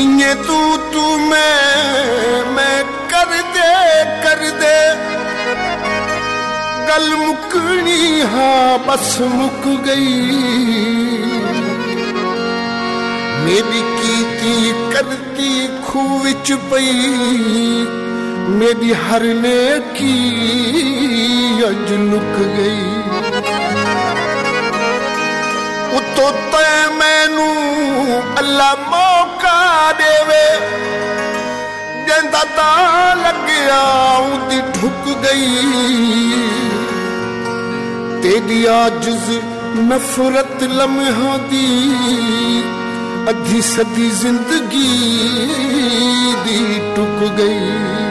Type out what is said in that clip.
इन्हें तू मैं कर दे गल मुकनी हाँ बस मुक गई। मेरी कीती करती खूह विच पई मेरी हर नेकी अज लुक गई। उतो ते मैनू अल्लाह मौका देवे जंदा ता लग्या उदी ठुक गई। तेरी आजिज़ नफरत लम्हा दी अधी सदी जिंदगी दी टुक गई।